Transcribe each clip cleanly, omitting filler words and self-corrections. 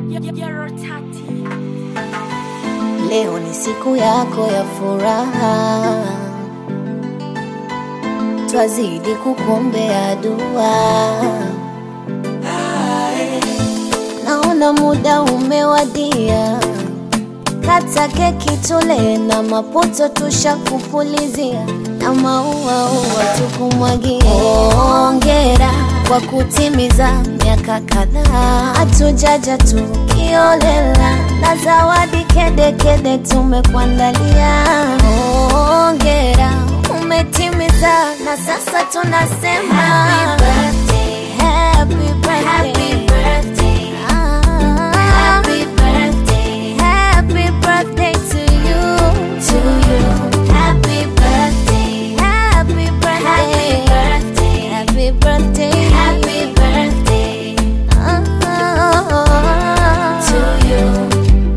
Leo ni siku yako ya furaha, twazidi kukuombea dua. Naona muda umewadia, kata keki tule na maputo tushakupulizia, na maua tukumwagie. Hongera kwa kutimiza miaka kadhaa, hatujaja tukiolela, na zawadi kede kede tumekuandalia. Hongera umetimiza, na sasa tunasema happy birthday, happy birthday, happy birthday, happy birthday, happy birthday to you, to you. Happy birthday, happy birthday, happy birthday, happy birthday, happy birthday, to you.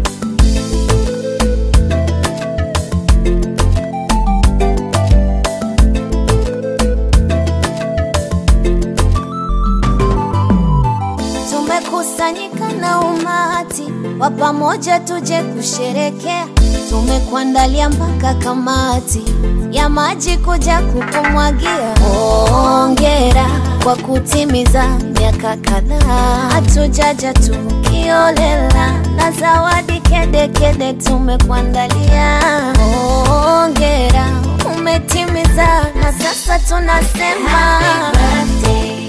Tumekusanyika na umati wa pamoja tuje kusherekea, tumekuandalia mpaka kamati ya maji kuja kukumwagia. Hongera kwa kutimiza miaka kadhaa, hatujaja tukiolela, na zawadi kede kede tumekuandalia. Hongera umetimiza, na sasa tunasema happy birthday,